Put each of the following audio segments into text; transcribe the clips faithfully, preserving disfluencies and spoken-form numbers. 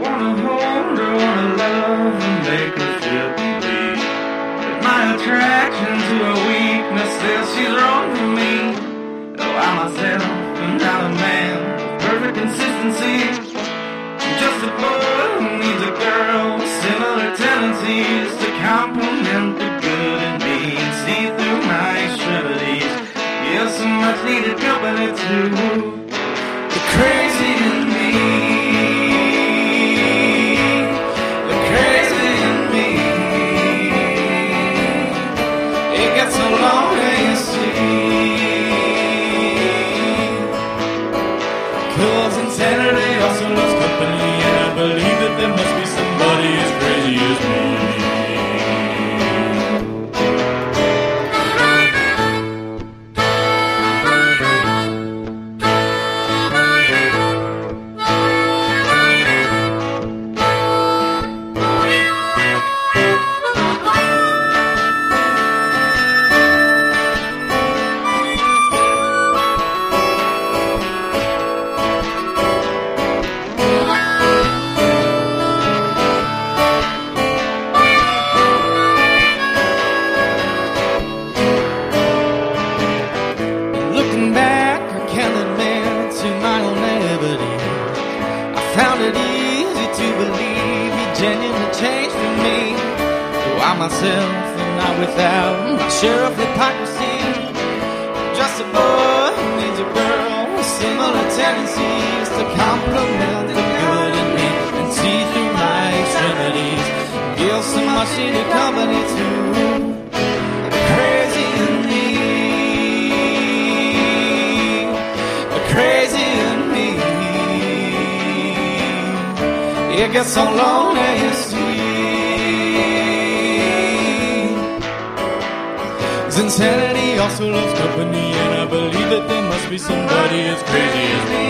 wanna hold her, wanna love and make her feel complete. But my attraction to her weakness says she's wrong for me. Oh, I myself am not a man with perfect consistency. I'm just a boy who needs a girl with similar tendencies to complement the good in me and see through my extremities. Yeah, so much needed company too. The crazy in me, the crazy in me. It gets so lonely, you see. Cause insanity also loves company, and I believe that there must be somebody as crazy as me. Myself and not without my share of hypocrisy. Just a boy who needs a girl with similar tendencies to complement the good in me and see through my extremities. Give so much needed company too. The crazy in me, the crazy in me. It gets so lonely, you see. Insanity also loves company, and I believe that there must be somebody as crazy as me.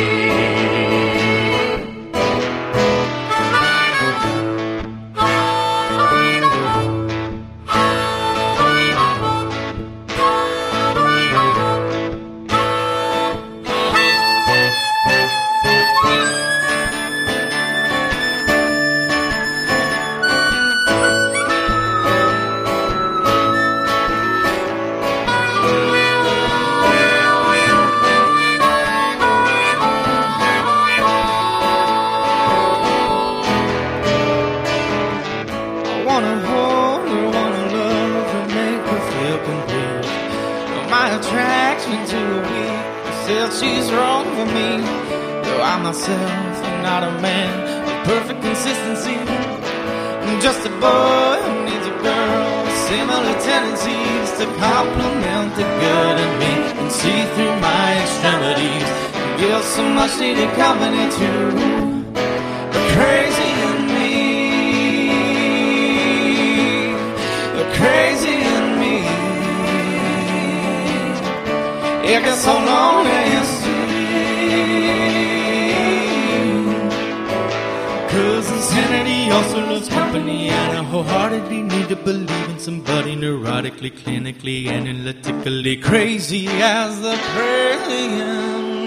She's wrong for me, though I myself am not a man with perfect consistency. I'm just a boy who needs a girl with similar tendencies to complement the good in me and see through my extremities and give so much needed company to the crazy in me, the crazy in me. It gets so lonely, you see. Cause insanity also loves company, and I wholeheartedly need to believe in somebody neurotically, clinically, analytically crazy as the crazy in